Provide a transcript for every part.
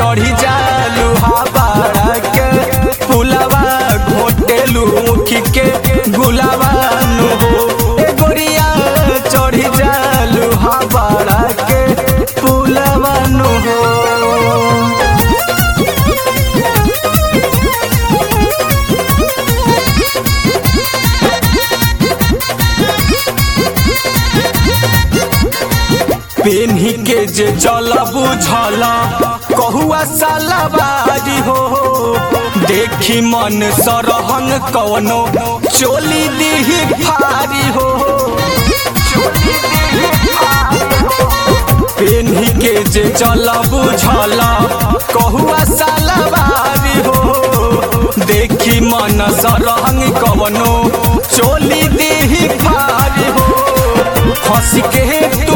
चढ़ी जालू हाबाड़ा के फुलवा घोटेलू मुखी के गुलाबा नु हो ए गोरिया चढ़ी जालू हाबाड़ा के फुलवा नु हो। पेन्ही के जे जल बुझला कहुआ सालाबारी हो देखी मन सरहन कवनो चोली दीही भारी हो। पेन्ही के जे जल बुझला कहुआ सालाबारी हो देखी मन सरहन कवनो चोली दीही भारी हो। हंस के तू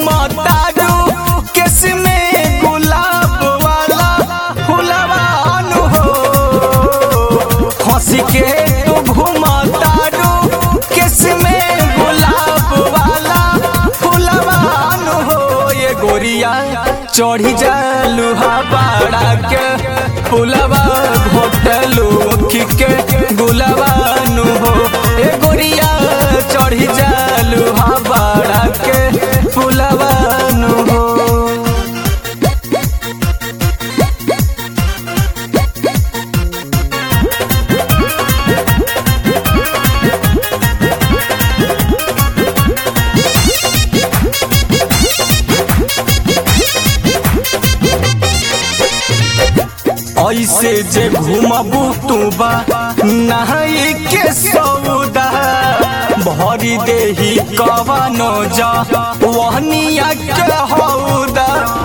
के तू घुमातारू किसमें गुलाब वाला फुलवान हो ये गोरिया चढ़ी जालू हाबाड़ा के फुलवा घोटलू मुखी के गुलाबान हो ये गोरिया चढ़ी जालू हाबाड़ा के फुलवान हो। ऐसे जे घूमबू तू बा नहाई के सौदा भरी देही कवनो जा वहनिया के हौदा।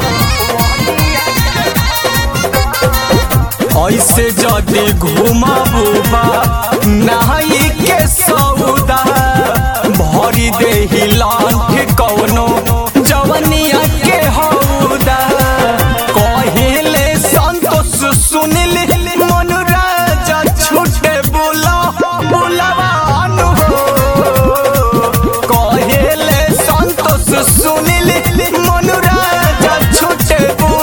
ऐसे जदि घूमबू बा नहाई के सौदा भरी देही लांठ कवनो जवनिया के हौदा। सुनिल मन राजा छूटे बुलवान हो कहेले संतोष सुनिल मन राजा छूटे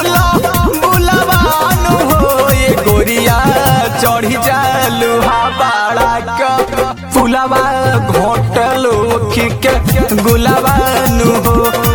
बुलवान हो ये गोरिया चढ़ी जालू हाबाड़ा का फुलवा घोटलू मुखी के गुलाबान हो।